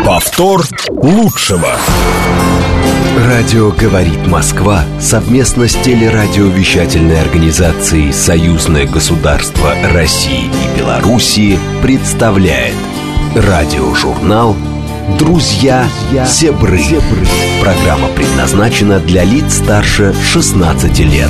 Повтор лучшего. Радио «Говорит Москва» совместно с телерадиовещательной организацией «Союзное государство России и Белоруссии» представляет радиожурнал «Друзья Сябры». Программа предназначена для лиц старше 16 лет.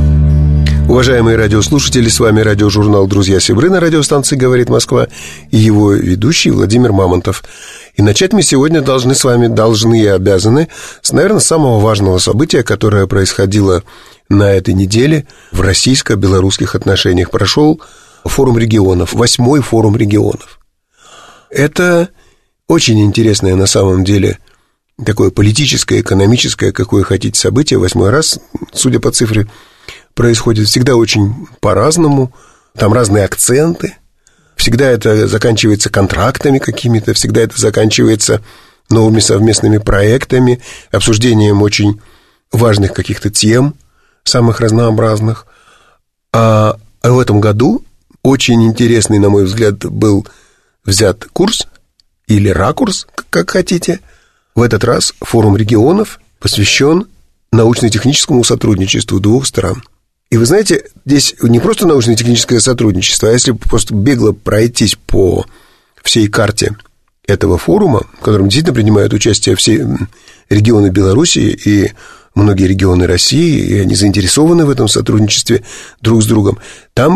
Уважаемые радиослушатели, с вами радиожурнал «Друзья Сябры» на радиостанции «Говорит Москва» и его ведущий Владимир Мамонтов. И начать мы сегодня должны и обязаны с, наверное, самого важного события, которое происходило на этой неделе в российско-белорусских отношениях. Прошел форум регионов, 8-й форум регионов. Это очень интересное на самом деле такое политическое, экономическое, какое хотите, событие. 8-й раз, судя по цифре, происходит всегда очень по-разному, там разные акценты, всегда это заканчивается контрактами какими-то, всегда это заканчивается новыми совместными проектами, обсуждением очень важных каких-то тем, самых разнообразных. А в этом году очень интересный, на мой взгляд, был взят курс или ракурс, как хотите. В этот раз форум регионов посвящен научно-техническому сотрудничеству двух стран. И вы знаете, здесь не просто научно-техническое сотрудничество, а если просто бегло пройтись по всей карте этого форума, в котором действительно принимают участие все регионы Белоруссии и многие регионы России, и они заинтересованы в этом сотрудничестве друг с другом, там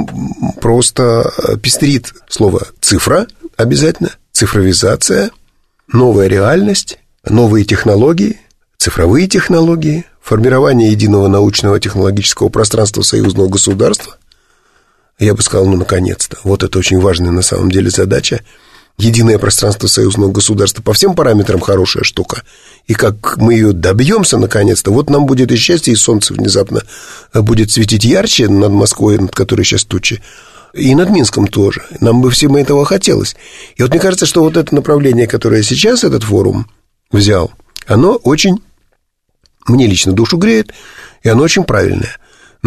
просто пестрит слово «цифра» обязательно, цифровизация, новая реальность, новые технологии, цифровые технологии, формирование единого научного технологического пространства союзного государства. Я бы сказал, наконец-то. Вот это очень важная на самом деле задача. Единое пространство союзного государства по всем параметрам хорошая штука. И как мы ее добьемся, наконец-то, вот нам будет и счастье, и солнце внезапно будет светить ярче над Москвой, над которой сейчас тучи, и над Минском тоже. Нам бы всем этого хотелось. И вот мне кажется, что вот это направление, которое сейчас этот форум взял, оно очень... мне лично душу греет, и оно очень правильное.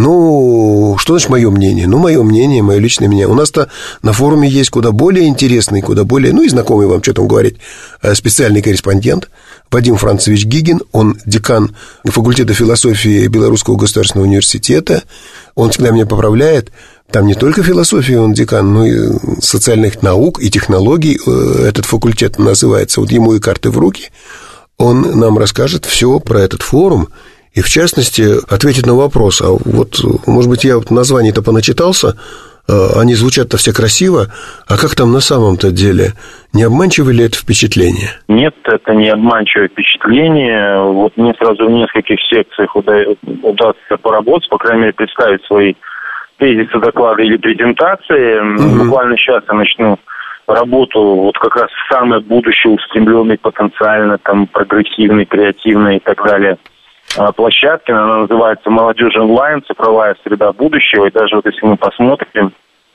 Ну, что значит мое мнение? Ну, мое мнение, мое личное мнение. У нас-то на форуме есть куда более интересный, куда более, и знакомый вам, что там говорить, специальный корреспондент Вадим Францевич Гигин. Он декан факультета философии Белорусского государственного университета. Он всегда меня поправляет. Там не только философия он декан, но и социальных наук и технологий этот факультет называется. Вот ему и карты в руки. Он нам расскажет все про этот форум и, в частности, ответит на вопрос. А вот, может быть, я вот названий-то поначитался, они звучат-то все красиво, а как там на самом-то деле? Не обманчиво ли это впечатление? Нет, это не обманчивое впечатление. Вот мне сразу в нескольких секциях удастся поработать, по крайней мере, представить свои тезисы, доклады или презентации. Буквально сейчас я начну работу вот как раз в самое будущее устремленной, потенциально там прогрессивной, креативной и так далее площадке. Она называется «Молодежь онлайн. Цифровая среда будущего». И даже вот если мы посмотрим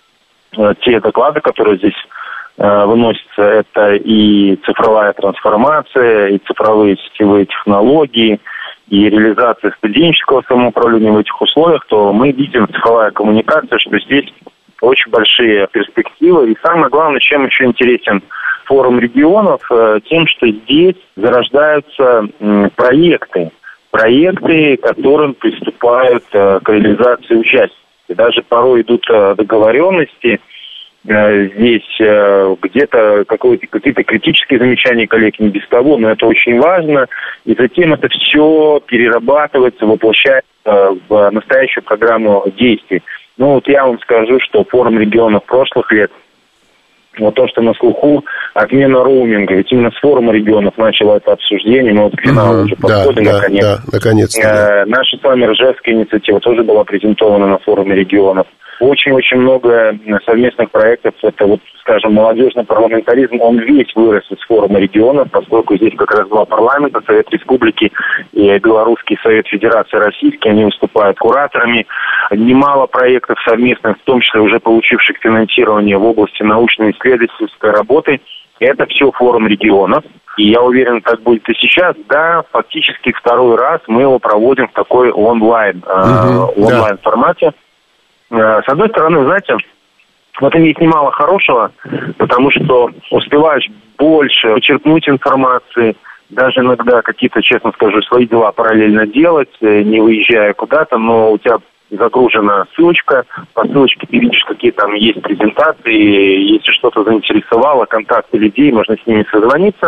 те доклады, которые здесь выносятся, это и цифровая трансформация, и цифровые сетевые технологии, и реализация студенческого самоуправления в этих условиях, то мы видим цифровая коммуникация, что здесь очень большие перспективы. И самое главное, чем еще интересен форум регионов, тем, что здесь зарождаются проекты, к которым приступают к реализации участия. Даже порой идут договоренности, здесь где-то какие-то критические замечания коллег не без того, но это очень важно. И затем это все перерабатывается, воплощается в настоящую программу действий. Ну, вот я вам скажу, что форум регионов прошлых лет, вот то, что на слуху, отмена роуминга, ведь именно с форума регионов начало это обсуждение, мы вот к финалу уже подходим, наконец. Да, наконец-то. Наша с вами Ржевская инициатива тоже была презентована на форуме регионов. Очень-очень много совместных проектов. Это вот, скажем, молодежный парламентаризм, он весь вырос из форума регионов, поскольку здесь как раз два парламента, Совет Республики и Белорусский Совет Федерации Российский, они выступают кураторами. Немало проектов совместных, в том числе уже получивших финансирование в области научно-исследовательской работы. Это все форум регионов. И я уверен, так будет и сейчас. Да, фактически второй раз мы его проводим в такой онлайн-формате. С одной стороны, знаете, в этом есть немало хорошего, потому что успеваешь больше, почерпнуть информации, даже иногда какие-то, честно скажу, свои дела параллельно делать, не выезжая куда-то, но у тебя загружена ссылочка, по ссылочке ты видишь, какие там есть презентации, если что-то заинтересовало, контакты людей, можно с ними созвониться.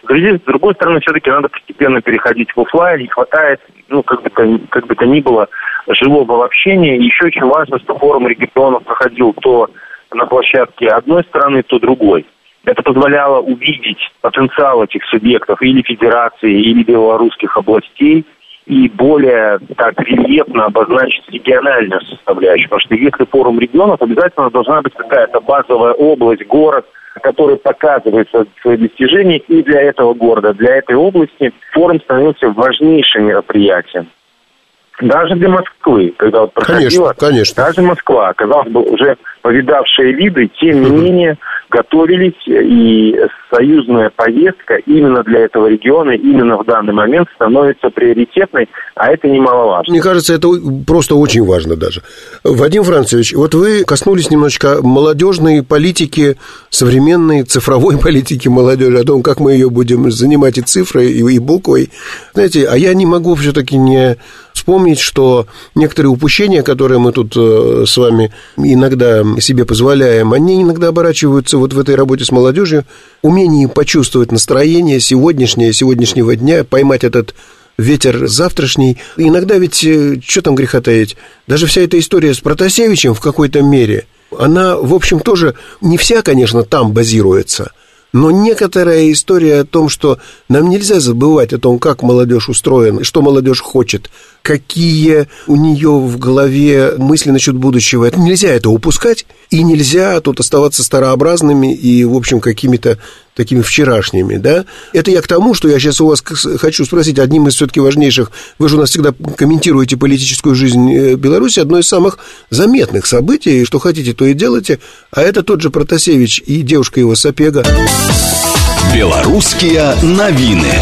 С другой стороны, все-таки надо постепенно переходить в офлайн, не хватает, как бы то ни было, живого общения. И еще очень важно, что форум регионов проходил то на площадке одной стороны, то другой. Это позволяло увидеть потенциал этих субъектов или федерации, или белорусских областей, и более так рельефно обозначить региональную составляющую. Потому что если форум регионов, обязательно должна быть какая-то базовая область, город, который показывает свои достижения. И для этого города, для этой области форум становился важнейшим мероприятием. Даже для Москвы, когда вот проходила, конечно. Даже Москва, казалось бы, уже повидавшие виды, тем не менее, готовились, и союзная повестка именно для этого региона, именно в данный момент становится приоритетной, а это немаловажно. Мне кажется, это просто очень важно даже. Вадим Францевич, вот вы коснулись немножечко молодежной политики, современной цифровой политики молодежи, о том, как мы ее будем занимать и цифрой, и буквой. Знаете, а я не могу все-таки не вспомнить, что некоторые упущения, которые мы тут с вами иногда себе позволяем, они иногда оборачиваются вот в этой работе с молодежью, умение почувствовать настроение сегодняшнего дня, поймать этот ветер завтрашний. Иногда ведь, что там греха таить, даже вся эта история с Протасевичем в какой-то мере, она, в общем, тоже не вся, конечно, там базируется, но некоторая история о том, что нам нельзя забывать о том, как молодежь устроена, что молодежь хочет, какие у нее в голове мысли насчет будущего. Это нельзя это упускать, и нельзя тут оставаться старообразными и, в общем, какими-то такими вчерашними, да? Это я к тому, что я сейчас у вас хочу спросить, одним из все-таки важнейших, вы же у нас всегда комментируете политическую жизнь Беларуси, одно из самых заметных событий, что хотите, то и делайте, а это тот же Протасевич и девушка его Сапега. Белорусские новины.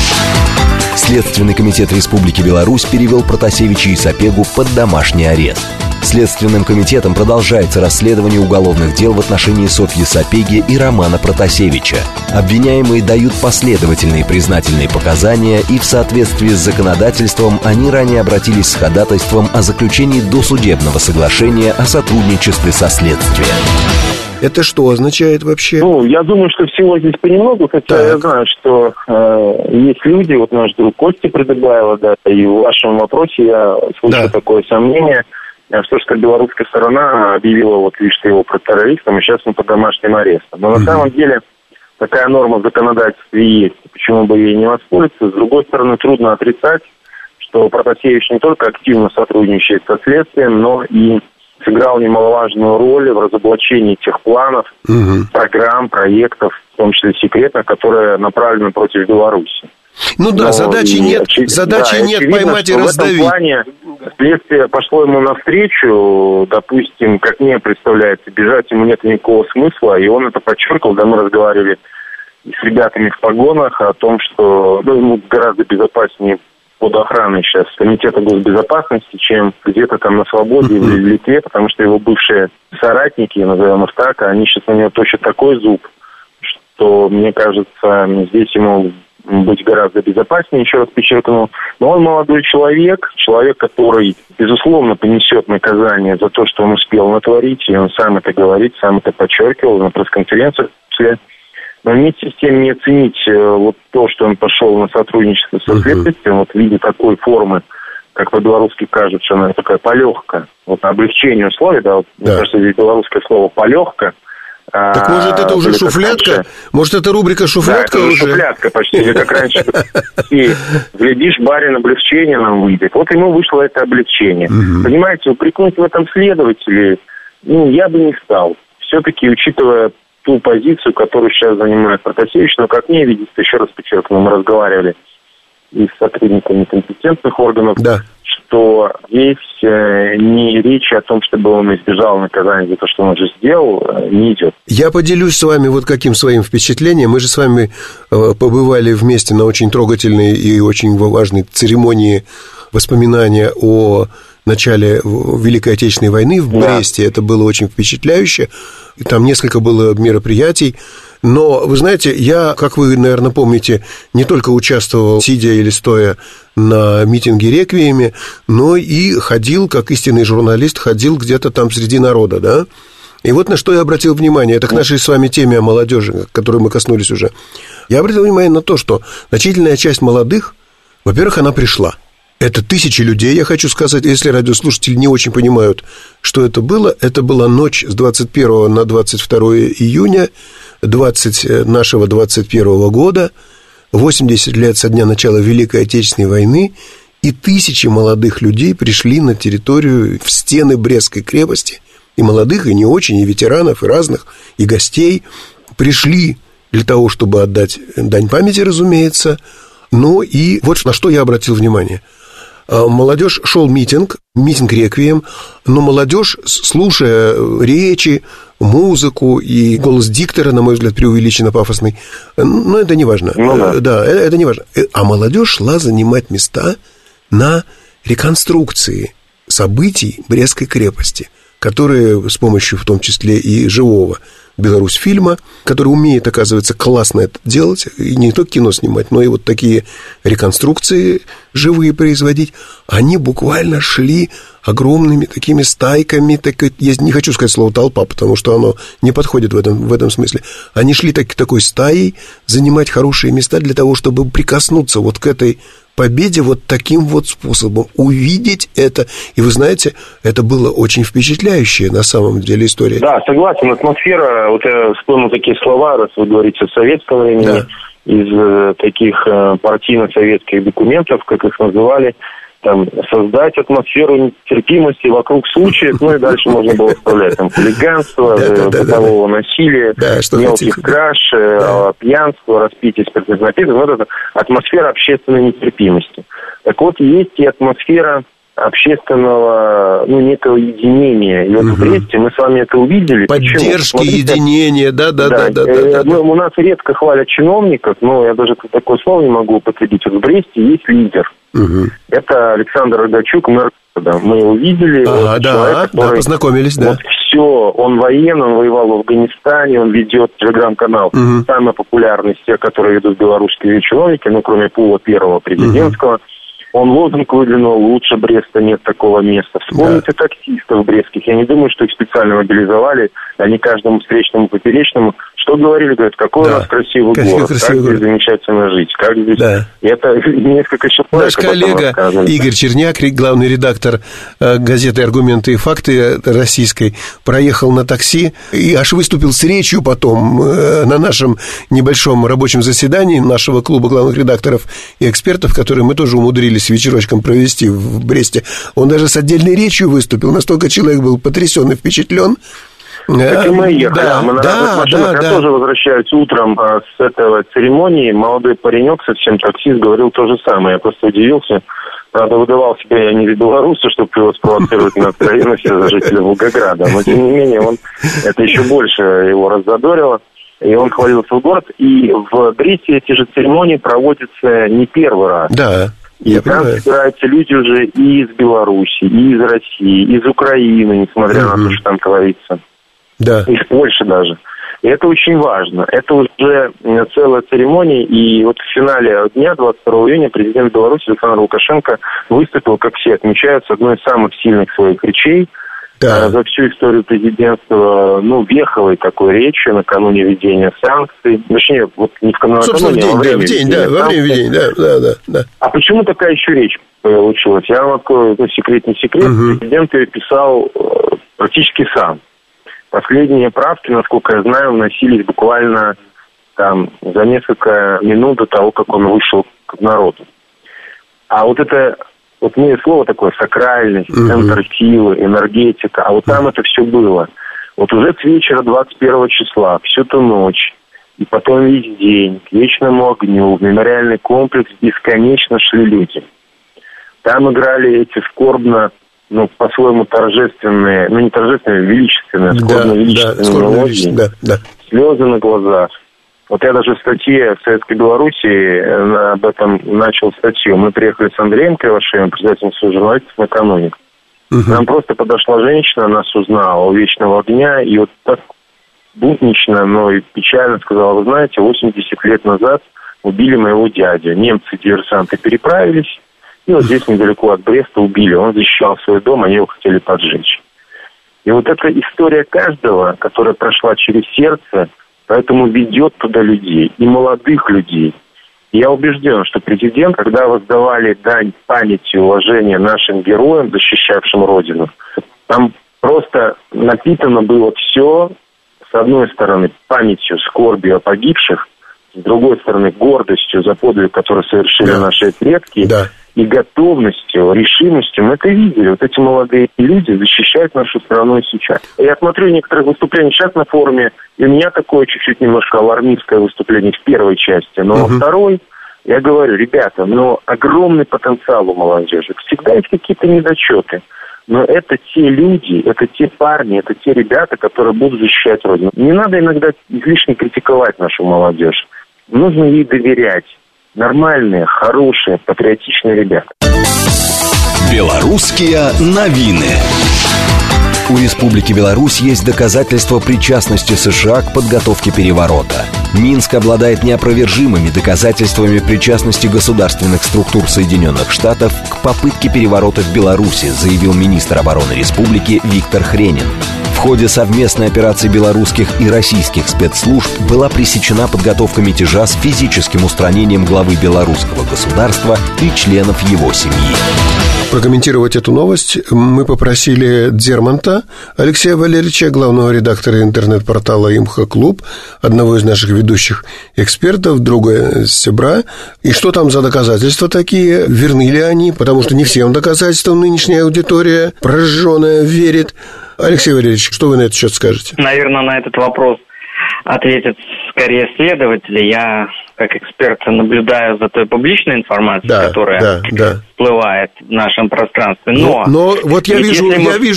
Следственный комитет Республики Беларусь перевел Протасевича и Сапегу под домашний арест. Следственным комитетом продолжается расследование уголовных дел в отношении Софьи Сапеги и Романа Протасевича. Обвиняемые дают последовательные признательные показания, и в соответствии с законодательством они ранее обратились с ходатайством о заключении досудебного соглашения о сотрудничестве со следствием. Это что означает вообще? Я думаю, что всего здесь понемногу, хотя я знаю, что есть люди, вот наш друг Костя Придыбайло, да, и в вашем вопросе я слышу такое сомнение, что белорусская сторона объявила что его террористом, и сейчас он под домашним арестом. Но на самом деле такая норма в законодательстве есть, почему бы ей не воспользоваться. С другой стороны, трудно отрицать, что Протасевич не только активно сотрудничает со следствием, но и сыграл немаловажную роль в разоблачении тех планов, программ, проектов, в том числе секретных, которые направлены против Беларуси. Задачи нет поймать и раздавить. В этом плане следствие пошло ему навстречу, допустим, как мне представляется, бежать ему нет никакого смысла, и он это подчеркивал, когда мы разговаривали с ребятами в погонах о том, что ему гораздо безопаснее под охраной сейчас Комитета госбезопасности, чем где-то там на свободе или в Литве, потому что его бывшие соратники, назовем их так, они сейчас на него точат такой зуб, что, мне кажется, здесь ему быть гораздо безопаснее, еще раз подчеркну. Но он молодой человек, который, безусловно, понесет наказание за то, что он успел натворить, и он сам это говорит, сам это подчеркивал на пресс-конференциях. Но вместе с тем не оценить то, что он пошел на сотрудничество со следствием, в виде такой формы, как по-белорусски кажется, она такая полегка, облегчение условий, мне кажется, здесь белорусское слово полегка. Так может это уже шуфлятка? Раньше. Может это рубрика шуфлятка уже? Шуфлятка почти, или как раньше. И глядишь, барин, облегчение нам выйдет. Вот ему вышло это облегчение. Понимаете, упрекнуть в этом следователей, я бы не стал. Все-таки, учитывая ту позицию, которую сейчас занимает Протасевич, но, как мне видится, еще раз подчеркну, мы разговаривали и с сотрудниками компетентных органов, что здесь не речь о том, чтобы он избежал наказания за то, что он уже сделал, не идет. Я поделюсь с вами каким своим впечатлением. Мы же с вами побывали вместе на очень трогательной и очень важной церемонии воспоминания о начале Великой Отечественной войны в Бресте. Это было очень впечатляюще. Там несколько было мероприятий. Но, вы знаете, я, как вы, наверное, помните, не только участвовал, сидя или стоя на митинге «Реквиеме», но и ходил, как истинный журналист, ходил где-то там среди народа, да? И вот на что я обратил внимание, это к нашей с вами теме о молодежи, которой мы коснулись уже. Я обратил внимание на то, что значительная часть молодых, во-первых, она пришла. Это тысячи людей, я хочу сказать, если радиослушатели не очень понимают, что это была ночь с 21 на 22 июня нашего 21 года, 80 лет со дня начала Великой Отечественной войны, и тысячи молодых людей пришли на территорию, в стены Брестской крепости, и молодых, и не очень, и ветеранов, и разных, и гостей, пришли для того, чтобы отдать дань памяти, разумеется. Ну и вот на что я обратил внимание. Молодежь, шел митинг «Реквием», но молодежь, слушая речи, музыку и голос диктора, на мой взгляд, преувеличенно пафосный, но это не важно. Да, это не важно. А молодежь шла занимать места на реконструкции событий Брестской крепости, которые с помощью, в том числе, и живого Беларусь-фильма, который умеет, оказывается, классно это делать, и не только кино снимать, но и вот такие реконструкции живые производить, они буквально шли огромными такими стайками, я не хочу сказать слово «толпа», потому что оно не подходит в этом смысле. Они шли такой стаей занимать хорошие места для того, чтобы прикоснуться вот к этой победе вот таким вот способом, увидеть это. И вы знаете, это было очень впечатляющая на самом деле история. Да, согласен, атмосфера, вот я вспомнил такие слова, раз вы говорите в советском времени, да, из таких партийно-советских документов, как их называли, там, создать атмосферу нетерпимости вокруг случаев, ну и дальше можно было вставлять там хулиганство, бытового насилия, мелких краж, пьянство, распитие спиртных напитков, вот эта атмосфера общественной нетерпимости. Так вот, есть и атмосфера общественного, некого единения. И вот в Бресте мы с вами это увидели. Поддержки, единения, да. У нас редко хвалят чиновников, но я даже такое слово не могу употребить. Вот в Бресте есть лидер. Это Александр Рогачук, мэр города. Мы его видели. Человек, который, познакомились, да. Вот все, он военный, он воевал в Афганистане, он ведет телеграм-канал. Самый популярный из тех, которые ведут белорусские чиновники, кроме пула первого президентского. Он лозунг выдвинул: лучше Бреста нет такого места. Вспомните таксистов брестских. Я не думаю, что их специально мобилизовали. Они каждому встречному, поперечному что говорили? Говорят, какой у нас красивый город, как здесь замечательно жить, как здесь... Да. И это несколько человек. Наш коллега Игорь Черняк, главный редактор газеты «Аргументы и факты» российской, проехал на такси и аж выступил с речью потом на нашем небольшом рабочем заседании нашего клуба главных редакторов и экспертов, которые мы тоже умудрились вечерочком провести в Бресте. Он даже с отдельной речью выступил, настолько человек был потрясен и впечатлен. Как и мы ехали. Мы на разных машинах. Я тоже возвращаюсь утром с этого церемонии. Молодой паренек, совсем таксист, говорил то же самое. Я просто удивился. Правда, выдавал себя я не из белоруса, чтобы его спровоцировать на откровенность за жителя Волгограда. Но, тем не менее, это еще больше его раззадорило. И он хвалился в город. И в Бресте эти же церемонии проводятся не первый раз. Да. И там собираются люди уже и из Беларуси, и из России, и из Украины, несмотря на то, что там творится. Да. Из Польши даже. И это очень важно. Это уже целая церемония. И вот в финале дня, 22 июня, президент Беларуси Александр Лукашенко выступил, как все отмечают, с одной из самых сильных своих речей за всю историю президентства, веховой такой речи накануне введения санкций. Точнее, вот не в накануне, а во время введения. Да. А почему такая еще речь получилась? Я вам открою, секрет не секрет. Президент ее писал практически сам. Последние правки, насколько я знаю, вносились буквально за несколько минут до того, как он вышел к народу. А вот это, мне слово такое, сакральность, центр силы, энергетика, а вот там это все было. Вот уже с вечера 21 числа, всю ту ночь, и потом весь день, к вечному огню, в мемориальный комплекс бесконечно шли люди. Там играли эти скорбно, по-своему торжественные, не торжественные, величественные, скорбно-величественные мелодии, слезы на глазах. Вот я даже в статье в Советской Белоруссии об этом начал статью. Мы приехали с Андреем Кривошеевым, председателем Союза журналистов, накануне. Нам просто подошла женщина, нас узнала у вечного огня, и вот так буднично, но и печально сказала: вы знаете, 80 лет назад убили моего дядю. Немцы-диверсанты переправились, и вот здесь недалеко от Бреста убили. Он защищал свой дом, они его хотели поджечь. И вот эта история каждого, которая прошла через сердце, поэтому ведет туда людей, и молодых людей. И я убежден, что президент, когда воздавали дань памяти и уважения нашим героям, защищавшим Родину, там просто напитано было все, с одной стороны, памятью, скорбью о погибших, с другой стороны, гордостью за подвиг, который совершили наши предки, и готовностью, решимостью. Мы это видели. Вот эти молодые люди защищают нашу страну и сейчас. Я смотрю некоторые выступления сейчас на форуме, и у меня такое чуть-чуть немножко алармистское выступление в первой части, но во второй я говорю: ребята, огромный потенциал у молодежи. Всегда есть какие-то недочеты. Но это те люди, это те парни, это те ребята, которые будут защищать Родину. Не надо иногда излишне критиковать нашу молодежь. Нужно ей доверять. Нормальные, хорошие, патриотичные ребята. Белорусские новины. У Республики Беларусь есть доказательства причастности США к подготовке переворота. Минск обладает неопровержимыми доказательствами причастности государственных структур Соединенных Штатов к попытке переворота в Беларуси, заявил министр обороны республики Виктор Хренин. В ходе совместной операции белорусских и российских спецслужб была пресечена подготовка мятежа с физическим устранением главы белорусского государства и членов его семьи. Прокомментировать эту новость мы попросили Дзерманта Алексея Валерьевича, главного редактора интернет-портала «Имхо-клуб», одного из наших ведущих экспертов, друга Себра. И что там за доказательства такие? Верны ли они? Потому что не всем доказательствам нынешняя аудитория прожженная верит. Алексей Валерьевич, что вы на этот счет скажете? Наверное, на этот вопрос ответят скорее следователи. Я, как эксперт, наблюдаю за той публичной информацией, которая всплывает в нашем пространстве. Но вот я вижу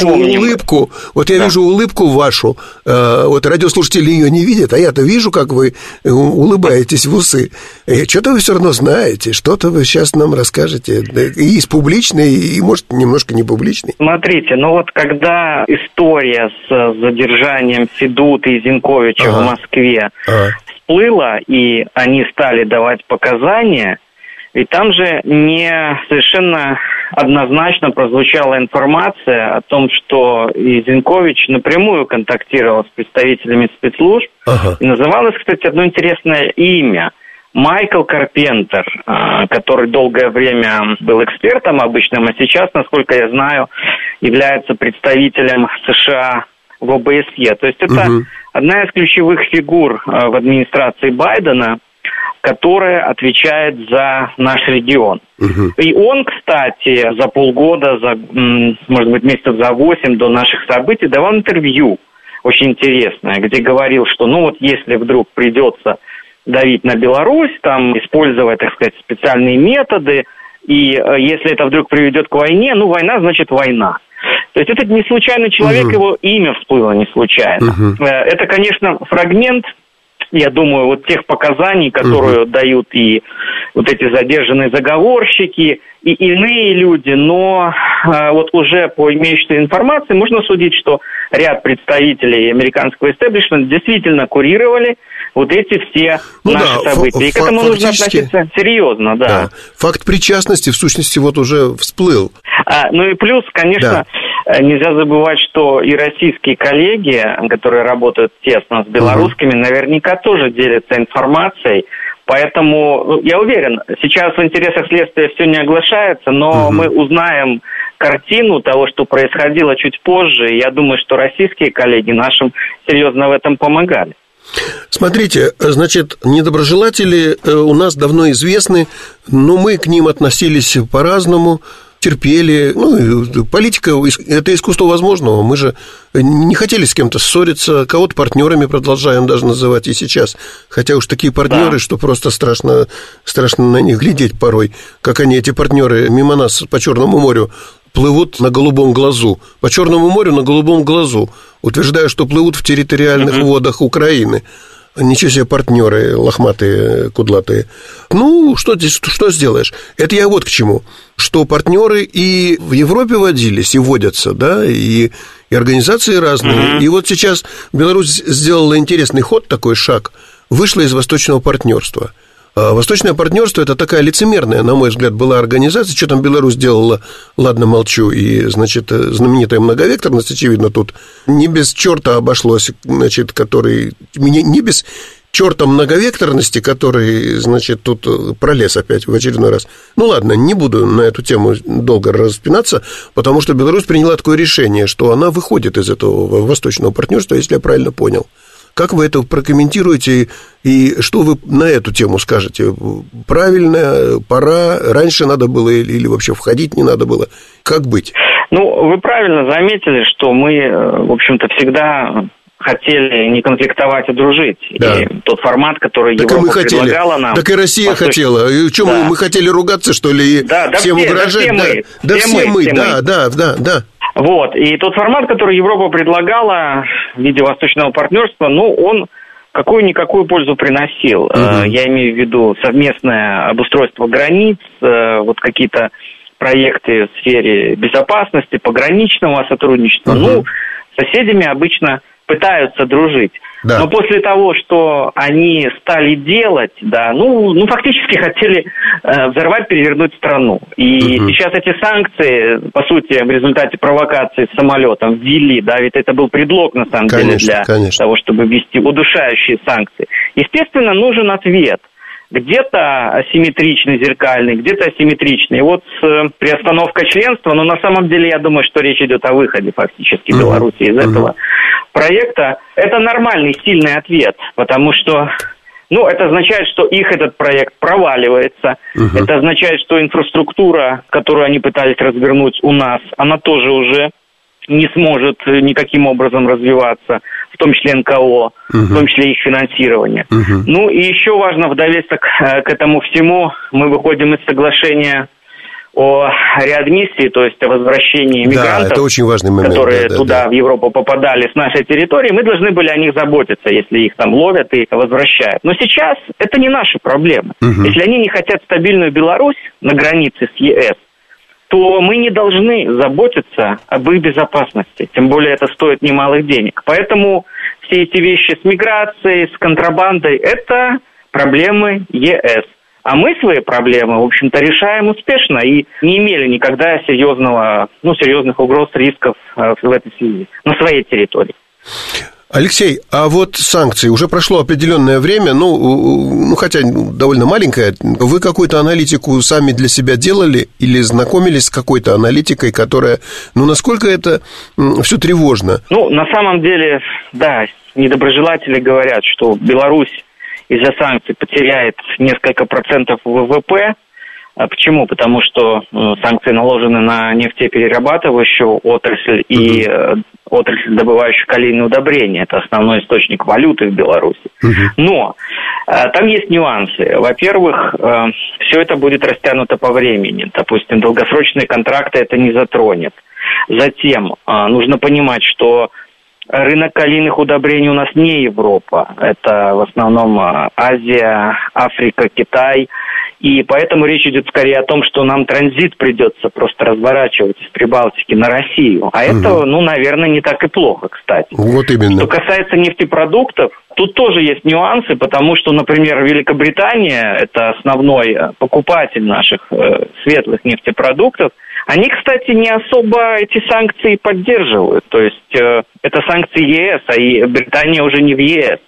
улыбку, вижу улыбку вашу. Вот радиослушатели ее не видят, а я-то вижу, как вы улыбаетесь в усы. Что-то вы все равно знаете, что-то вы сейчас нам расскажете. И из публичной, и, может, немножко не публичной. Смотрите, когда история с задержанием Федуты и Зинковича в Москве всплыла, и они стали давать показания, и там же не совершенно однозначно прозвучала информация о том, что и Зинкович напрямую контактировал с представителями спецслужб. И называлось, кстати, одно интересное имя – Майкл Карпентер, который долгое время был экспертом обычным, а сейчас, насколько я знаю, является представителем США в ОБСЕ. То есть это одна из ключевых фигур в администрации Байдена, которая отвечает за наш регион. И он, кстати, за полгода, может быть, месяцев за 8 до наших событий давал интервью очень интересное, где говорил, что если вдруг придется давить на Беларусь, использовать, так сказать, специальные методы, и если это вдруг приведет к войне, война значит война. То есть это не случайный человек, его имя всплыло не случайно. Это, конечно, фрагмент, я думаю, тех показаний, которые дают и вот эти задержанные заговорщики, и иные люди, но уже по имеющейся информации можно судить, что ряд представителей американского истеблишмента действительно курировали вот эти все наши события. И к этому нужно относиться серьезно, да. Факт причастности, в сущности, уже всплыл. И плюс, конечно, нельзя забывать, что и российские коллеги, которые работают тесно с белорусскими, наверняка тоже делятся информацией. Поэтому, я уверен, сейчас в интересах следствия все не оглашается, но мы узнаем картину того, что происходило чуть позже. И я думаю, что российские коллеги нашим серьезно в этом помогали. Смотрите, значит, недоброжелатели у нас давно известны, но мы к ним относились по-разному, терпели. Политика – это искусство возможного. Мы же не хотели с кем-то ссориться, кого-то партнерами продолжаем даже называть и сейчас. Хотя уж такие партнеры, что просто страшно на них глядеть порой, как они, эти партнеры, мимо нас по Черному морю плывут на голубом глазу, по Черному морю на голубом глазу, утверждая, что плывут в территориальных водах Украины. Ничего себе партнеры лохматые, кудлатые. Ну, что сделаешь? Это я вот к чему. Что партнеры и в Европе водились, и водятся, да, и организации разные. И вот сейчас Беларусь сделала интересный ход, такой шаг, вышла из Восточного партнерства. Восточное партнерство – это такая лицемерная, на мой взгляд, была организация. Что там Беларусь делала, ладно, молчу. И, значит, знаменитая многовекторность, очевидно, тут не без черта обошлось, значит, который... Не без черта многовекторности, который, значит, тут пролез опять в очередной раз. Ну, ладно, не буду на эту тему долго распинаться, потому что Беларусь приняла такое решение, что она выходит из этого Восточного партнерства, если я правильно понял. Как вы это прокомментируете и что вы на эту тему скажете? Правильно, пора, раньше надо было или вообще входить не надо было? Как быть? Ну, вы правильно заметили, что мы, в общем-то, всегда хотели не конфликтовать, а дружить. Да. И тот формат, который так Европа предлагала нам... Так и Россия хотела. И что, мы хотели ругаться, что ли, и всем угрожать? Все мы. Вот, и тот формат, который Европа предлагала в виде Восточного партнерства, ну, он какую-никакую пользу приносил. Я имею в виду совместное обустройство границ, вот какие-то проекты в сфере безопасности, пограничного сотрудничества. Ну, с соседями обычно пытаются дружить. Да. Но после того, что они стали делать, да, ну фактически хотели взорвать, перевернуть страну. И сейчас эти санкции, по сути, в результате провокации с самолетом ввели, да, ведь это был предлог, на самом деле, для того, чтобы ввести удушающие санкции. Естественно, нужен ответ. Где-то асимметричный, зеркальный, где-то асимметричный. И вот с приостановкой членства, но на самом деле я думаю, что речь идет о выходе фактически Беларуси из этого проекта. Это нормальный, сильный ответ, потому что, ну, это означает, что их этот проект проваливается. Это означает, что инфраструктура, которую они пытались развернуть у нас, она тоже уже не сможет никаким образом развиваться, в том числе НКО, в том числе их финансирование. Ну и еще важно, в довесок к этому всему, мы выходим из соглашения о реадмиссии, то есть о возвращении мигрантов, это очень важный момент, которые туда, в Европу, попадали с нашей территории. Мы должны были о них заботиться, если их там ловят и возвращают. Но сейчас это не наши проблемы. Если они не хотят стабильную Беларусь на границе с ЕС, то мы не должны заботиться об их безопасности. Тем более это стоит немалых денег. Поэтому все эти вещи с миграцией, с контрабандой – это проблемы ЕС. А мы свои проблемы, в общем-то, решаем успешно и не имели никогда серьезных угроз, рисков в этой связи на своей территории. Алексей, а вот санкции, уже прошло определенное время, хотя довольно маленькое, вы какую-то аналитику сами для себя делали или знакомились с какой-то аналитикой, которая, насколько это все тревожно? На самом деле, да, недоброжелатели говорят, что Беларусь из-за санкций потеряет несколько процентов ВВП. Почему? Потому что санкции наложены на нефтеперерабатывающую отрасль и отрасль, добывающую калийные удобрения. Это основной источник валюты в Беларуси. Но там есть нюансы. Во-первых, все это будет растянуто по времени. Допустим, долгосрочные контракты это не затронет. Затем нужно понимать, что рынок калийных удобрений у нас не Европа. Это в основном Азия, Африка, Китай. И поэтому речь идет скорее о том, что нам транзит придется просто разворачивать из Прибалтики на Россию. А это, наверное, не так и плохо, кстати. Вот именно. Что касается нефтепродуктов, тут тоже есть нюансы, потому что, например, Великобритания, это основной покупатель наших светлых нефтепродуктов, они, кстати, не особо эти санкции поддерживают. То есть это санкции ЕС, а и Британия уже не в ЕС.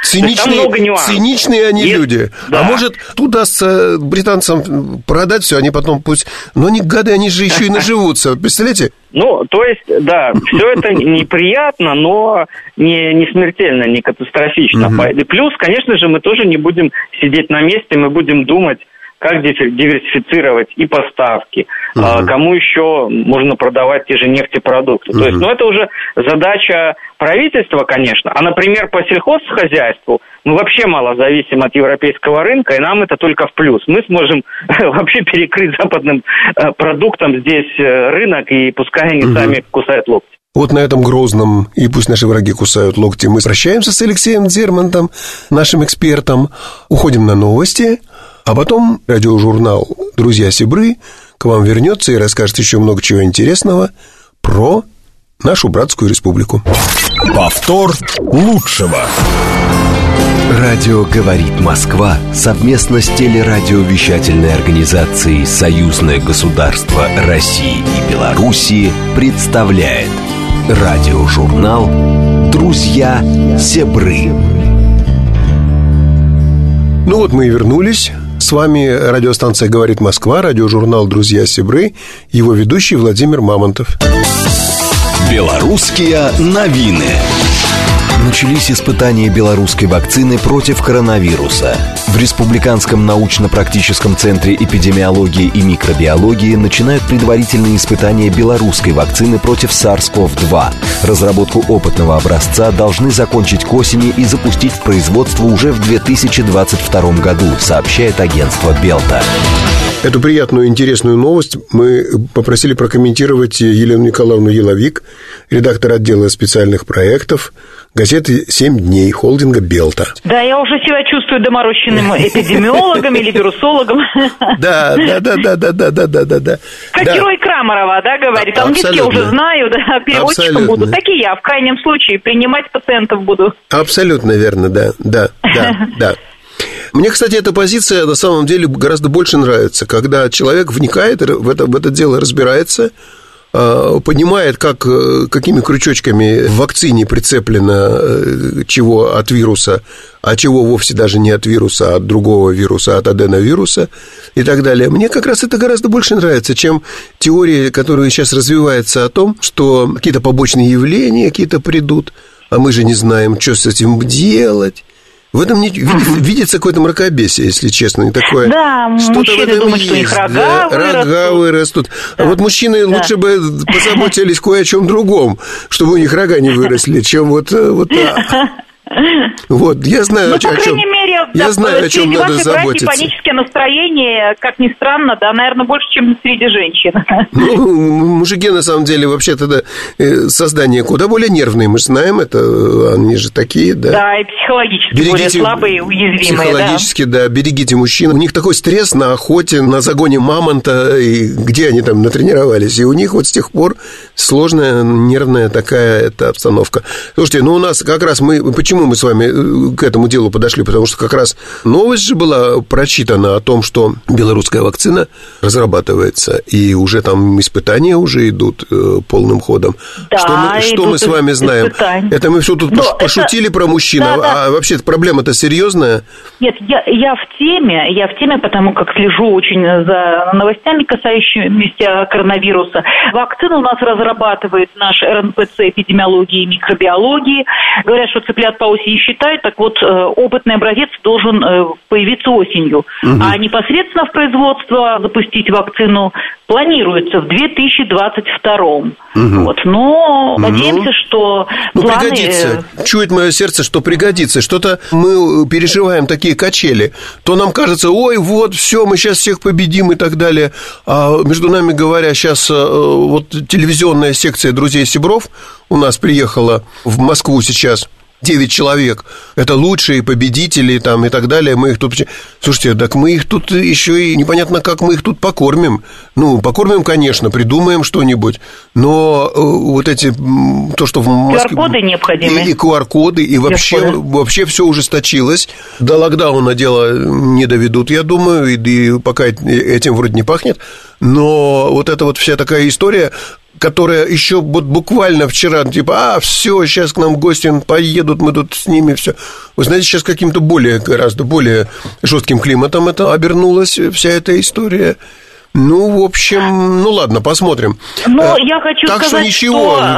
Циничные они люди. Да. А может, удастся британцам продать все, они потом пусть... Но они, гады, они же еще и наживутся. Представляете? То есть, да, все это неприятно, но не смертельно, не катастрофично. Плюс, конечно же, мы тоже не будем сидеть на месте, мы будем думать, как диверсифицировать и поставки, кому еще можно продавать те же нефтепродукты. То есть, это уже задача правительства, конечно. А, например, по сельхозхозяйству мы вообще мало зависим от европейского рынка, и нам это только в плюс. Мы сможем вообще перекрыть западным продуктам здесь рынок, и пускай они сами кусают локти. Вот на этом грозном «И пусть наши враги кусают локти» мы прощаемся с Алексеем Дзермантом, нашим экспертом, уходим на новости, а потом радиожурнал «Друзья Сибры» к вам вернется и расскажет еще много чего интересного про нашу братскую республику. Повтор лучшего. Радио «Говорит Москва» совместно с телерадиовещательной организацией «Союзное государство России и Белоруссии» представляет радиожурнал «Друзья Сибры». Ну вот мы и вернулись. С вами радиостанция «Говорит Москва», радиожурнал «Друзья Сибры», его ведущий Владимир Мамонтов. Белорусские новины. Начались испытания белорусской вакцины против коронавируса. В Республиканском научно-практическом центре эпидемиологии и микробиологии начинают предварительные испытания белорусской вакцины против SARS-CoV-2. Разработку опытного образца должны закончить к осени и запустить в производство уже в 2022 году, сообщает агентство Белта. Эту приятную и интересную новость мы попросили прокомментировать Елену Николаевну Еловик, редактор отдела специальных проектов газеты «7 дней» холдинга «Белта». Да, я уже себя чувствую доморощенным эпидемиологом или вирусологом. Да. Как герой Крамарова, да, говорит. Английский я уже знаю, да, переводчиком буду. Так и я, в крайнем случае, принимать пациентов буду. Абсолютно верно, да. Мне, кстати, эта позиция на самом деле гораздо больше нравится, когда человек вникает в это дело, разбирается, понимает, какими крючочками в вакцине прицеплено чего от вируса, а чего вовсе даже не от вируса, а от другого вируса, от аденовируса и так далее. Мне как раз это гораздо больше нравится, чем теория, которая сейчас развивается о том, что какие-то побочные явления какие-то придут, а мы же не знаем, что с этим делать. В этом видится какое-то мракобесие, если честно, такое. Да, мужчины думают, что их рога вырастут. Да. А вот мужчины лучше бы позаботились кое о чем другом, чтобы у них рога не выросли, чем вот. Вот, я знаю, о чем надо заботиться. Паническое настроение, как ни странно, да, наверное, больше, чем среди женщин. Ну, мужики, на самом деле, вообще-то создания куда более нервные, мы же знаем это, они же такие, да. Да, и психологически более слабые и уязвимые. Психологически, да, берегите мужчин. У них такой стресс на охоте, на загоне мамонта, и где они там натренировались, и у них вот с тех пор сложная, нервная такая эта обстановка. Слушайте, ну у нас как раз почему мы с вами к этому делу подошли? Потому что как раз новость же была прочитана о том, что белорусская вакцина разрабатывается, и уже там испытания уже идут полным ходом. Да, что мы с вами знаем? Испытания. Это мы все тут пошутили про мужчин, а вообще проблема-то серьезная? Нет, я в теме, потому как слежу очень за новостями, касающимися коронавируса. Вакцину у нас разрабатывает наш РНПЦ эпидемиологии и микробиологии. Говорят, что цыплят по оси не считают, так вот опытный образец должен появиться осенью. А непосредственно в производство запустить вакцину планируется в 2022. Вот. Но надеемся, что планы... Пригодится. Чует мое сердце, что пригодится. Что-то мы переживаем такие качели. То нам кажется, ой, вот, все, мы сейчас всех победим и так далее. А между нами говоря, сейчас вот телевизионная секция «Друзей Сибров» у нас приехала в Москву сейчас. 9 человек. Это лучшие победители там и так далее. Мы их тут... Слушайте, так мы их тут еще и непонятно, как мы их тут покормим. Ну, покормим, конечно, придумаем что-нибудь. Но вот эти... То, что в Москве... QR-коды необходимы. И QR-коды, и вообще все ужесточилось. До локдауна дело не доведут, я думаю, и пока этим вроде не пахнет. Но вот эта вот вся такая история... которая еще вот буквально вчера, типа, все, сейчас к нам гости поедут, мы тут с ними, все. Вы знаете, сейчас каким-то гораздо более жестким климатом это обернулась, вся эта история. Ну, в общем, ладно, посмотрим. Но я хочу сказать, что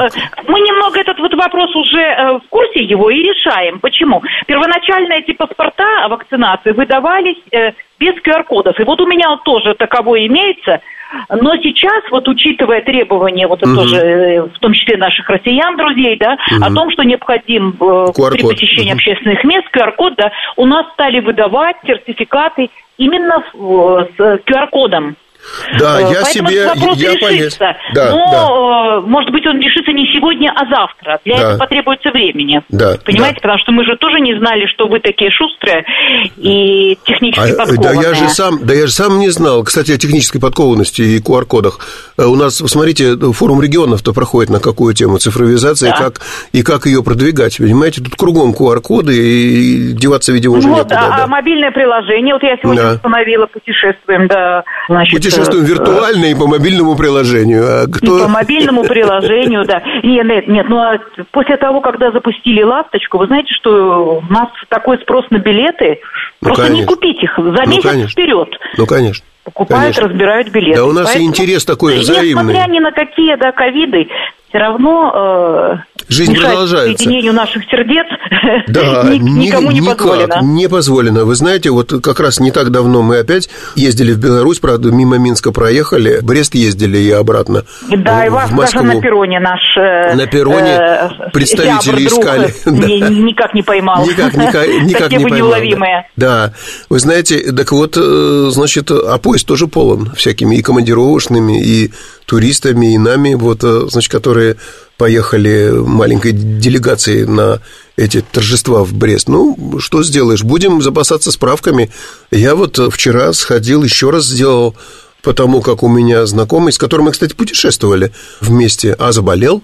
мы немного этот вот вопрос уже в курсе его и решаем. Почему? Первоначально эти паспорта вакцинации выдавались без QR-кодов. И вот у меня тоже таковой имеется. Но сейчас, вот учитывая требования, вот это тоже, в том числе наших россиян, друзей, да, о том, что необходим при посещении общественных мест QR-код, да, у нас стали выдавать сертификаты именно с QR-кодом. Да, я поэтому себе... этот вопрос решится. Да, но, может быть, он решится не сегодня, а завтра. Для этого потребуется времени. Да, понимаете, потому что мы же тоже не знали, что вы такие шустрые и технически подкованные. Да я же сам не знал, кстати, о технической подкованности и QR-кодах. У нас, смотрите, форум регионов-то проходит на какую тему цифровизация, и как ее продвигать, понимаете? Тут кругом QR-коды, и деваться, видимо, уже некуда. А мобильное приложение, вот я сегодня установила, путешествуем, Путешествуем виртуально и по мобильному приложению. И по мобильному приложению, да. Нет, после того, когда запустили «Ласточку», вы знаете, что у нас такой спрос на билеты, просто не купить их за месяц вперед. Ну, конечно. Покупают, разбирают билеты. Да у нас и интерес такой взаимный. Несмотря ни на какие ковиды, все равно жизнь продолжается. Соединению наших сердец никому не позволено. Не позволено. Вы знаете, вот как раз не так давно мы опять ездили в Беларусь, правда, мимо Минска проехали, в Брест ездили и обратно. Да, и вас даже на перроне на перроне представители искали. Никак не поймал. Никак не поймал. Неуловимые. Да. Вы знаете, так вот, значит, а поезд тоже полон всякими и командировочными, и туристами, и нами, вот, значит, которые поехали маленькой делегацией на эти торжества в Брест. Ну, что сделаешь? Будем запасаться справками. Я вот вчера сходил, еще раз сделал, потому как у меня знакомый, с которым мы, кстати, путешествовали вместе, заболел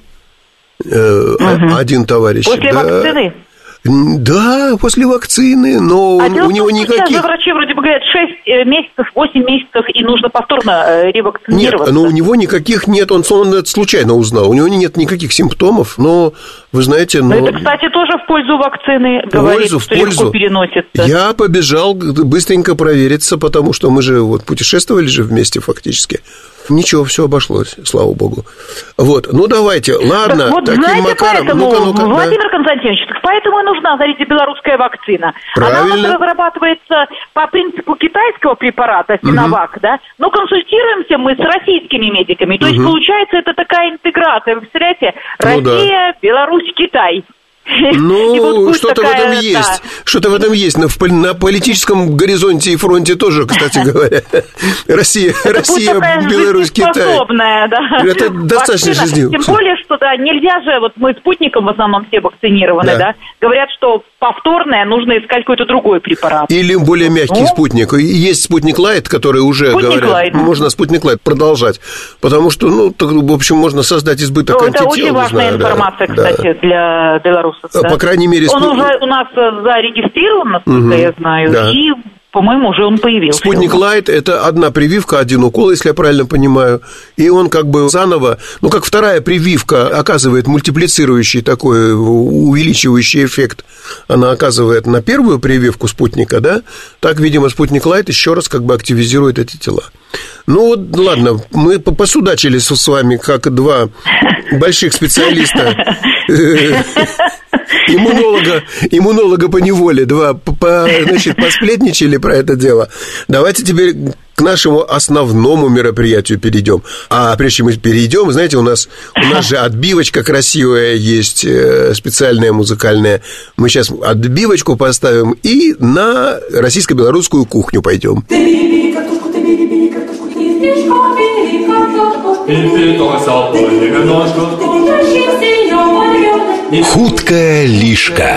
один товарищ. После вакцины? Да, после вакцины, но у него никаких... Сейчас врачи вроде бы говорят 6 месяцев, 8 месяцев, и нужно повторно ревакцинироваться. Нет, но у него никаких нет, он это случайно узнал, у него нет никаких симптомов, но, вы знаете... Но это, кстати, тоже в пользу вакцины, говорит, что легко переносится. Я побежал быстренько провериться, потому что мы же вот путешествовали же вместе фактически. Ничего, все обошлось, слава богу. Вот, ну давайте, ладно, вот, таким знаете, макаром... поэтому, Владимир Константинович, поэтому и нужна, смотрите, белорусская вакцина. Правильно. Она у нас разрабатывается по принципу китайского препарата, Синовак, да, но консультируемся мы с российскими медиками. То есть, получается, это такая интеграция. Вы представляете, Россия, Беларусь, Китай. Ну, что-то в этом есть. Что-то в этом есть. На политическом горизонте и фронте тоже, кстати говоря. Россия, Беларусь, Китай. Да. Это достаточно жизненно. Тем более, что нельзя же, вот мы спутником в основном все вакцинированы, да. Говорят, что повторное нужно искать какой-то другой препарат. Или более мягкий спутник. Есть спутник Лайт, который уже говорят, можно спутник Лайт продолжать. Потому что, в общем, можно создать избыток антител. Это очень важная информация, кстати, для белорусов. По крайней мере... Он уже у нас зарегистрирован, насколько я знаю, и, по-моему, уже он появился. Спутник Лайт – это одна прививка, один укол, если я правильно понимаю, и он как бы заново, как вторая прививка оказывает мультиплицирующий такой, увеличивающий эффект, она оказывает на первую прививку спутника, да, так, видимо, спутник Лайт еще раз как бы активизирует эти тела. Ну, вот, ладно, мы посудачили с вами, как два больших специалиста, иммунолога по неволе, посплетничали про это дело. Давайте теперь к нашему основному мероприятию перейдем. А прежде чем мы перейдем, знаете, у нас же отбивочка красивая есть, специальная музыкальная. Мы сейчас отбивочку поставим и на российско-белорусскую кухню пойдем. Хуткая лишка.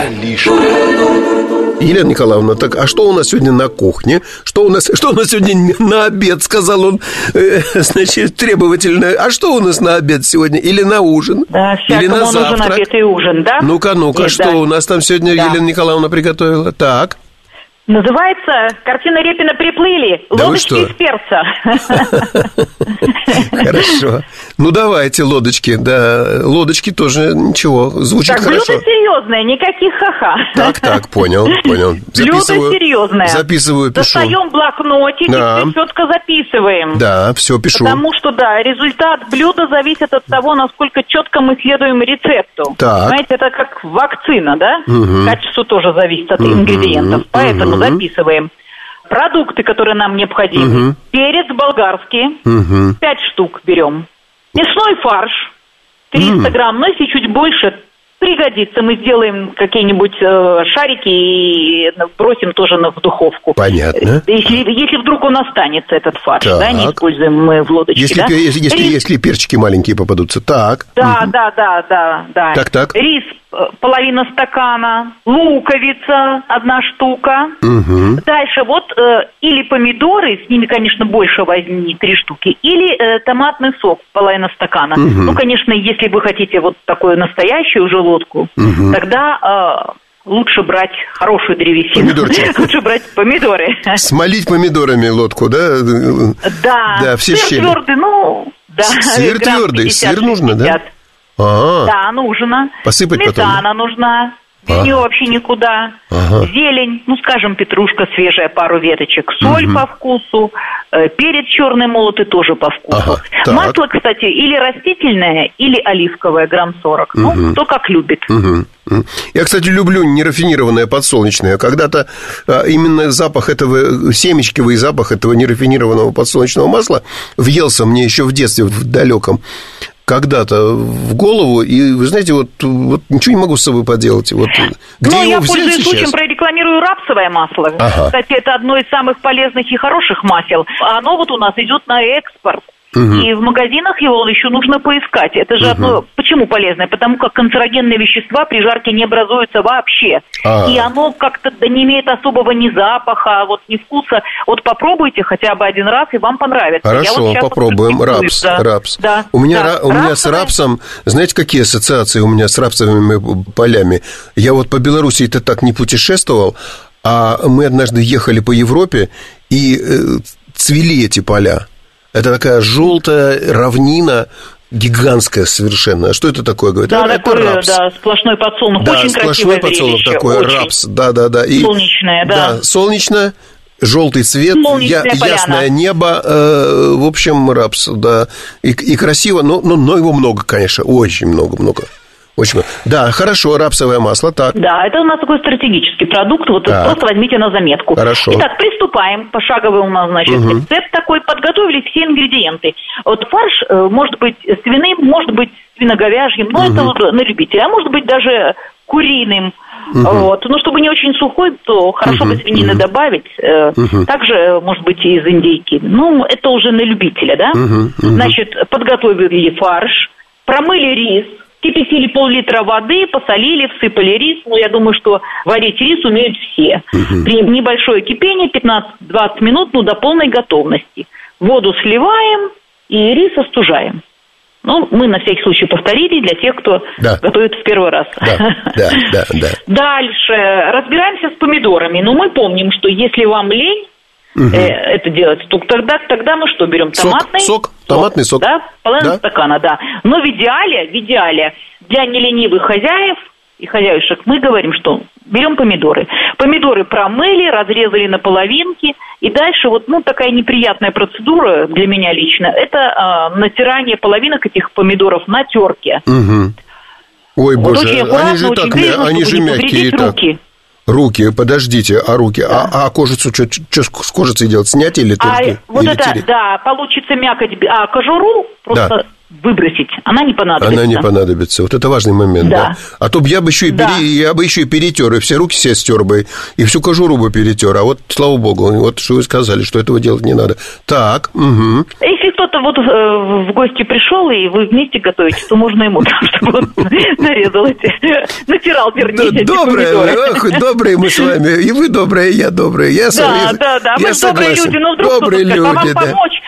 Елена Николаевна, так а что у нас сегодня на кухне? Что у нас сегодня на обед, сказал он, значит, требовательно. А что у нас на обед сегодня? Или на ужин? Да, или на завтрак? Нужен обед и ужин, да? Ну-ка, Нет, что у нас там сегодня Елена Николаевна приготовила? Так. Называется «Картина Репина приплыли. Лодочки из перца». Хорошо. Ну, давайте лодочки. Да, лодочки тоже ничего. Звучит так, хорошо. Блюдо серьезное, никаких ха-ха. Так, понял. Блюдо серьезное. Записываю, пишу. Достаем блокнотик и все четко записываем. Да, все пишу. Потому что, результат блюда зависит от того, насколько четко мы следуем рецепту. Так. Знаете, это как вакцина, да? Качество тоже зависит от ингредиентов. Поэтому записываем. Продукты, которые нам необходимы. Перец болгарский, 5 штук берем. Мясной фарш, 300 грамм, но если чуть больше, Пригодится. Мы сделаем какие-нибудь шарики и бросим тоже в духовку. Понятно. Если вдруг он останется, этот фарш, так. да, не используем мы в лодочке, если перчики маленькие попадутся, так. Да. Так. Рис половина стакана, луковица 1 штука. Угу. Дальше или помидоры, с ними, конечно, больше возьми, 3 штуки, или томатный сок половина стакана. Угу. Ну, конечно, если вы хотите такую настоящую уже лодку, тогда лучше брать хорошую древесину. Лучше брать помидоры. Смолить помидорами лодку, да? Да, все сыр щели. Твердый, Сыр твердый, сыр нужно, да? Да, нужно. Посыпать Сметана потом? нужна. Без нее вообще никуда. Зелень, скажем, петрушка свежая, пару веточек. Соль по вкусу. Перец черный молотый тоже по вкусу. Масло, кстати, или растительное, или оливковое, грамм 40. Кто как любит. Я, кстати, люблю нерафинированное подсолнечное. Когда-то именно запах этого, семечковый запах этого нерафинированного подсолнечного масла въелся мне еще в детстве, в далеком, когда-то в голову, и, вы знаете, ничего не могу с собой поделать. Где я, пользуясь случаем, прорекламирую рапсовое масло. Кстати, это одно из самых полезных и хороших масел. Оно у нас идет на экспорт. И в магазинах его еще нужно поискать. Это же одно... Почему полезное? Потому как канцерогенные вещества при жарке не образуются вообще. И оно как-то не имеет особого ни запаха, ни вкуса. Попробуйте хотя бы 1 раз, и вам понравится. Хорошо, попробуем. Рапс. Да. У меня с рапсом... Знаете, какие ассоциации у меня с рапсовыми полями? Я по Белоруссии-то так не путешествовал, а мы однажды ехали по Европе и цвели эти поля. Это такая желтая равнина, гигантская совершенно. Что это такое, говорит? Это рапс. Да, сплошной подсолнух. Очень красивое подсолнух зрелище. такой, очень. рапс. Да. И, солнечное, да. Да, солнечно, желтый цвет, ясное небо, в общем, рапс, да. И красиво, но его много, конечно, очень много. Очень много. Да, хорошо, рапсовое масло, так. Да, это у нас такой стратегический продукт, просто возьмите на заметку. Хорошо. Итак, приступаем. Пошаговый у нас, рецепт такой. Подготовили все ингредиенты. Фарш может быть свиным, может быть свиноговяжьим, но это на любителя, а может быть даже куриным. Но чтобы не очень сухой, то хорошо бы свинины добавить. Также, может быть, и из индейки. Это уже на любителя, да? Значит, подготовили фарш, промыли рис, кипятили пол-литра воды, посолили, всыпали рис. Я думаю, что варить рис умеют все. При небольшое кипение, 15-20 минут, до полной готовности. Воду сливаем и рис остужаем. Мы на всякий случай повторили для тех, кто готовит в первый раз. Да. Дальше разбираемся с помидорами. Мы помним, что если вам лень это делать, то тогда мы что берем? Томатный сок. Да, половину стакана, да. Но в идеале для неленивых хозяев и хозяюшек мы говорим, что берем помидоры. Помидоры промыли, разрезали на половинки, и дальше такая неприятная процедура для меня лично, это натирание половинок этих помидоров на терке. Ой, боже, очень аккуратно, они же мягкие. Руки. Руки, подождите, руки? Да. А кожицу что с кожицей делать? Снять или только? Получится мякоть, а кожуру просто выбросить, она не понадобится. Вот это важный момент, да. А то я бы еще и перетер, и все руки себе стер бы, и всю кожуру бы перетер. А слава богу, что вы сказали, что этого делать не надо. Так, Если кто-то в гости пришел, и вы вместе готовите, то можно ему, чтобы он нарезал натирал, вернее, добрые мы с вами, и вы добрые, и я добрый. Да, мы добрые люди, но вдруг добрые люди, вам помочь.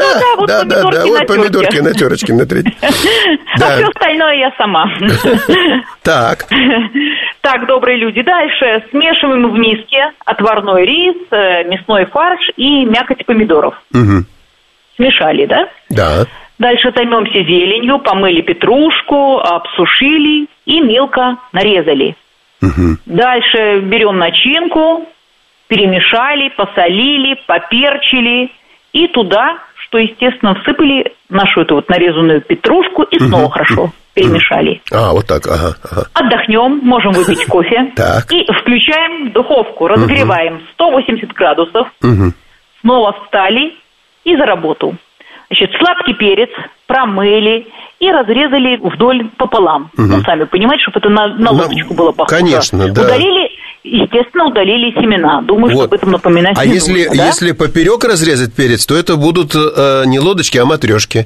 Да, помидорки на терочке натрить. А все остальное я сама. Так, добрые люди. Дальше смешиваем в миске отварной рис, мясной фарш и мякоть помидоров. Смешали, да? Да. Дальше займемся зеленью, помыли петрушку, обсушили и мелко нарезали. Дальше берем начинку, перемешали, посолили, поперчили и туда, что, естественно, всыпали нашу эту нарезанную петрушку и снова хорошо перемешали. Вот так, ага. Отдохнем, можем выпить кофе. Так. И включаем духовку, разогреваем 180 градусов. Снова встали и за работу. Значит, сладкий перец промыли и разрезали вдоль пополам. Ну, сами понимаете, чтобы это на лодочку было похоже. Конечно, да. Удалили семена. Думаю, что об этом напоминать не нужно. Если поперек разрезать перец, то это будут не лодочки, а матрешки.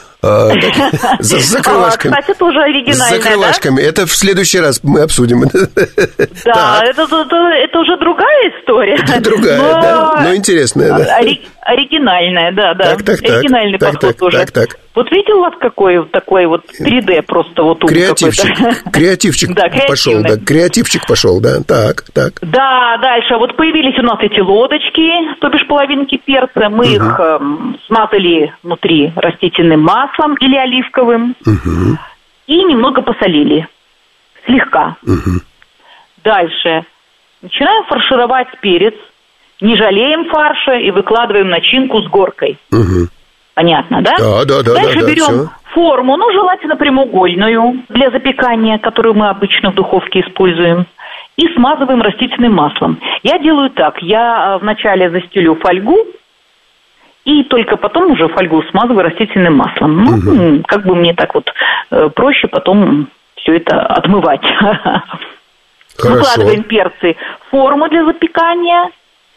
С закрывашками. Кстати, тоже оригинальная, с закрывашками. Да? Это в следующий раз мы обсудим. Да, это уже другая история. Другая, да, но интересная. Да. Оригинальная, да. Оригинальный подход тоже. Так. Вот видите, у вас какой такой вот 3D просто вот ум какой-то. Креативчик пошел, да. Креативчик пошел, да. Так. Да, дальше. Вот появились у нас эти лодочки, то бишь половинки перца. Мы их смазали внутри растительным маслом или оливковым. И немного посолили. Слегка. Дальше. Начинаем фаршировать перец. Не жалеем фарша и выкладываем начинку с горкой. Понятно, да? Да. Дальше берем форму, желательно прямоугольную, для запекания, которую мы обычно в духовке используем, и смазываем растительным маслом. Я делаю так. Я вначале застелю фольгу, и только потом уже фольгу смазываю растительным маслом. Как бы мне так вот проще потом все это отмывать. Хорошо. Выкладываем перцы в форму для запекания.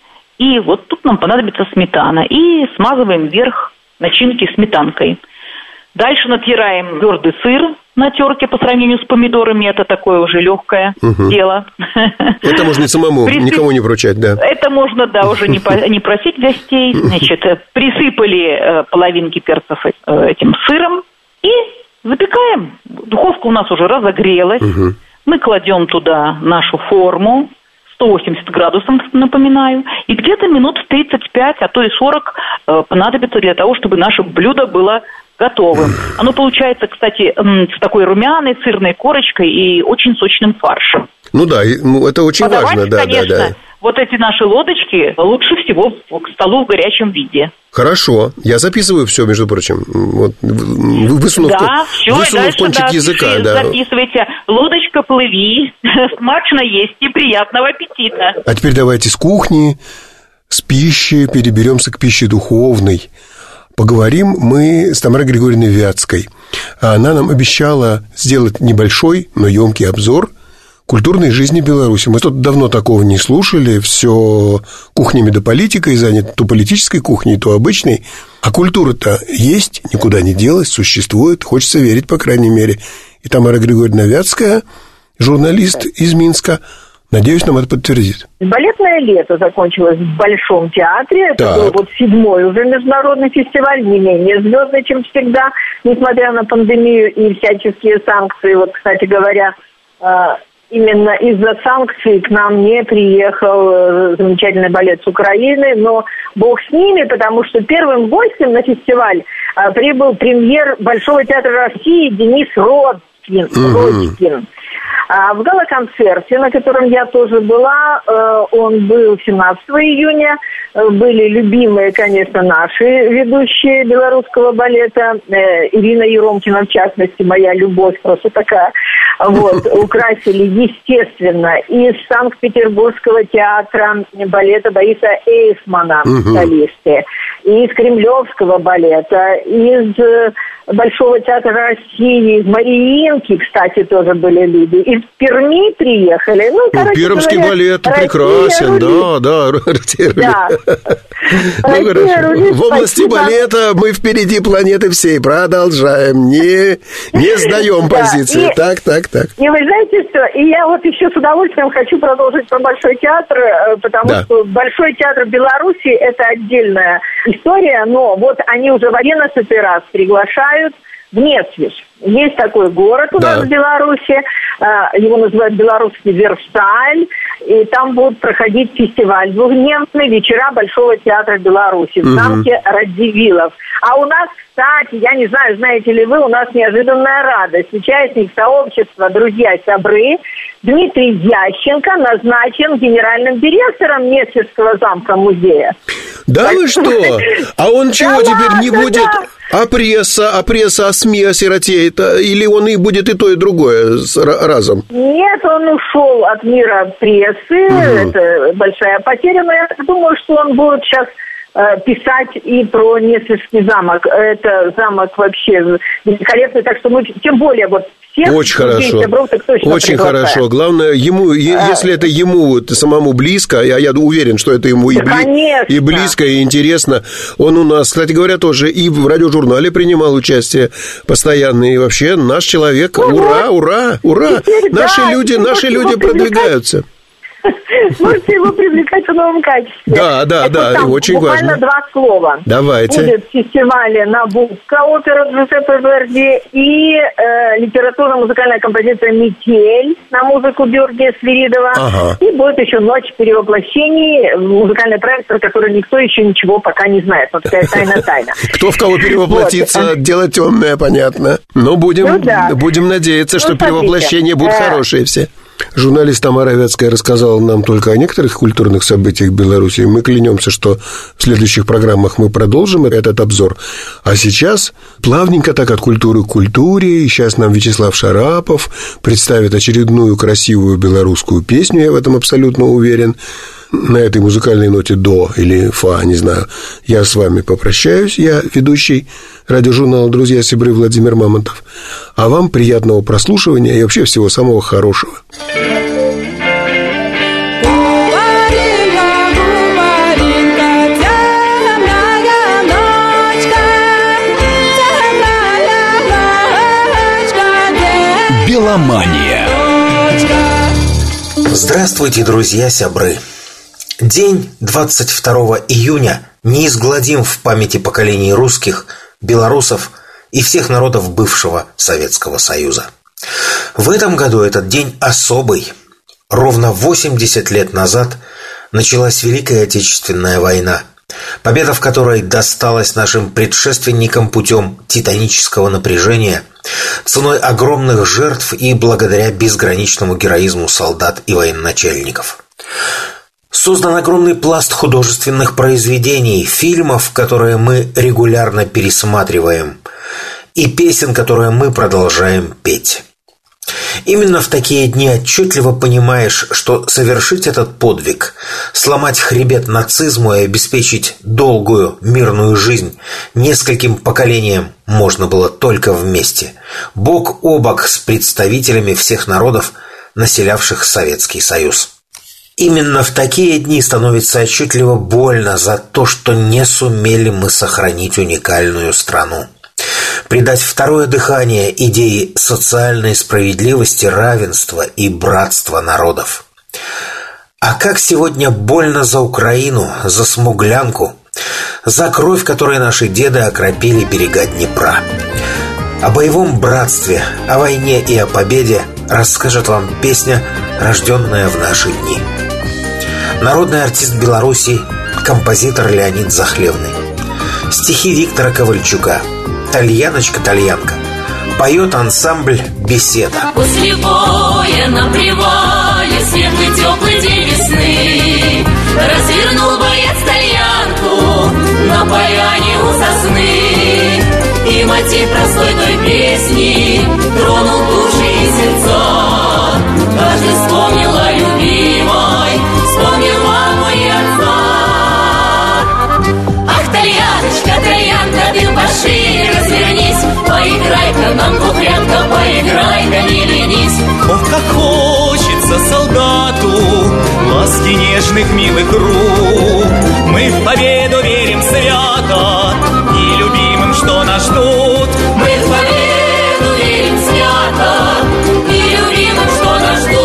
И вот тут нам понадобится сметана. И смазываем вверх начинки сметанкой. Дальше натираем твердый сыр на терке по сравнению с помидорами. Это такое уже легкое дело. Это можно и самому, никому не поручать, да. Это можно, да, уже не просить гостей. Значит, присыпали половинки перцев этим сыром и запекаем. Духовка у нас уже разогрелась. Мы кладем туда нашу форму. 180 градусов, напоминаю, и где-то минут 35, а то и 40 понадобится для того, чтобы наше блюдо было готовым. Оно получается, кстати, с такой румяной сырной корочкой и очень сочным фаршем. Ну да, это очень важно, да, конечно, да. Вот эти наши лодочки лучше всего к столу в горячем виде. Хорошо, я записываю все, между прочим. Вот, высунув кончик языка. Да. Записывайте. Лодочка, плыви, смачно есть и приятного аппетита. А теперь давайте с кухни, с пищи переберемся к пище духовной. Поговорим мы с Тамарой Григорьевной Вятской. Она нам обещала сделать небольшой, но емкий обзор культурной жизни Беларуси. Мы тут давно такого не слушали. Все кухнями да политикой занято. То политической кухней, то обычной. А культура-то есть, никуда не делась, существует. Хочется верить, по крайней мере. И Тамара Григорьевна Вятская, журналист из Минска, надеюсь, нам это подтвердит. Балетное лето закончилось в Большом театре. Это был вот 7-й уже международный фестиваль, не менее звездный, чем всегда, несмотря на пандемию и всяческие санкции. Вот, кстати говоря, именно из-за санкций к нам не приехал замечательный балет с Украины, но бог с ними, потому что первым гостем на фестиваль прибыл премьер Большого театра России Денис Родькин. В гала-концерте, на котором я тоже была, он был 17 июня, были любимые, конечно, наши ведущие белорусского балета, Ирина Еромкина, в частности, моя любовь просто такая, вот, украсили, естественно, из Санкт-Петербургского театра балета Бориса Эйсмана, солисты, из Кремлевского балета, из Большого театра России, из Мариинки, кстати, тоже были люди, из Перми приехали. Пермский балет прекрасен, да. В области балета мы впереди планеты всей, продолжаем, не сдаем позиции. Так. И вы знаете что, и я вот еще с удовольствием хочу продолжить про Большой театр, потому что Большой театр Беларуси – это отдельная история, но вот они уже в 11 раз приглашают в Несвиж. Есть такой город у нас в Беларуси, его называют Белорусский Версаль, и там будет проходить фестиваль двухдневный «Вечера Большого театра Беларуси» в замке Радзивиллов. А у нас, кстати, я не знаю, знаете ли вы, у нас неожиданная радость. Участник сообщества «Друзья-сябры» Дмитрий Ященко назначен генеральным директором Несвижского замка-музея. Да вы что? А он чего теперь не будет? А пресса, СМИ осиротеет? Или он и будет и то, и другое разом? Нет, он ушел от мира прессы. Это большая потеря. Но я думаю, что он будет сейчас писать и про Несвежский замок. Это замок вообще великолепный, так что мы тем более вот всех очень хорошо. Очень хорошо. Главное, ему, если это ему самому близко, я уверен, что это ему и близко, и интересно. Он у нас, кстати говоря, тоже и в радиожурнале принимал участие постоянно. И вообще наш человек. Ура, ура, ура! Наши люди продвигаются. Можете его привлекать в новом качестве. Да, очень важно. Буквально 2 слова. Давайте. Будет в фестивале «Набукко» опера Джузеппе Верди и литературно-музыкальная композиция «Метель» на музыку Георгия Свиридова. Ага. И будет еще «Ночь перевоплощений», музыкальный проект, про который никто еще ничего пока не знает. Вот такая тайна. Кто в кого перевоплотится, дело темное, понятно. Но будем надеяться, что перевоплощения будут хорошие все. Журналист Тамара Вятская рассказала нам только о некоторых культурных событиях Беларуси. Мы клянемся, что в следующих программах мы продолжим этот обзор. А сейчас плавненько так от культуры к культуре. И сейчас нам Вячеслав Шарапов представит очередную красивую белорусскую песню, я в этом абсолютно уверен. На этой музыкальной ноте до или фа, не знаю, я с вами попрощаюсь. Я ведущий радиожурнала «Друзья Сибры» Владимир Мамонтов. А вам приятного прослушивания и вообще всего самого хорошего. Беломания. Здравствуйте, друзья, сябры. День 22 июня неизгладим в памяти поколений русских, белорусов и всех народов бывшего Советского Союза. В этом году этот день особый. Ровно 80 лет назад началась Великая Отечественная война, победа в которой досталась нашим предшественникам путем титанического напряжения, ценой огромных жертв и благодаря безграничному героизму солдат и военачальников. Создан огромный пласт художественных произведений, фильмов, которые мы регулярно пересматриваем, и песен, которые мы продолжаем петь. Именно в такие дни отчетливо понимаешь, что совершить этот подвиг, сломать хребет нацизму и обеспечить долгую мирную жизнь нескольким поколениям можно было только вместе, бок о бок с представителями всех народов, населявших Советский Союз. Именно в такие дни становится отчетливо больно за то, что не сумели мы сохранить уникальную страну. Придать второе дыхание идее социальной справедливости, равенства и братства народов. А как сегодня больно за Украину, за Смуглянку, за кровь, которой наши деды окропили берега Днепра. О боевом братстве, о войне и о победе расскажет вам песня, рожденная в наши дни. Народный артист Беларуси, композитор Леонид Захлевный. Стихи Виктора Ковальчука. «Тальяночка-тальянка». Поет ансамбль «Беседа». После боя на привале светлый теплый день весны развернул боец тальянку на поляне у сосны. И мотив простой той песни тронул души и сердца. Каждый вспомнил о любимой, вспомнил маму и отца. Ах, тальяночка, тальянка, ты пошире развернись, поиграй-ка нам двухрядка, поиграй-ка, не ленись. Ох, как хочется солдату ласки нежных милых рук. Мы в победу верим свято и любимым, что нас ждут. Мы в победу верим свято и любимым, что нас ждут.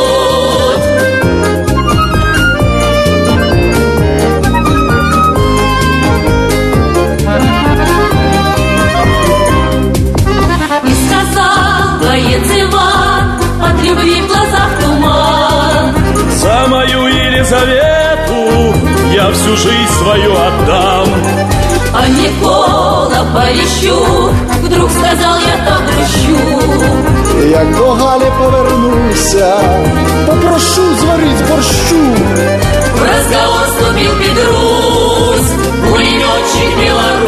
И сказал боец Иван, от любви в глазах туман. За мою Елизавету я всю жизнь свою отдам. А Микола Поліщук вдруг сказал, я так грущу. Як до Галі повернуся, попрошу зварить борщу. В разговор вступил Петрусь, пулеметчик белорус.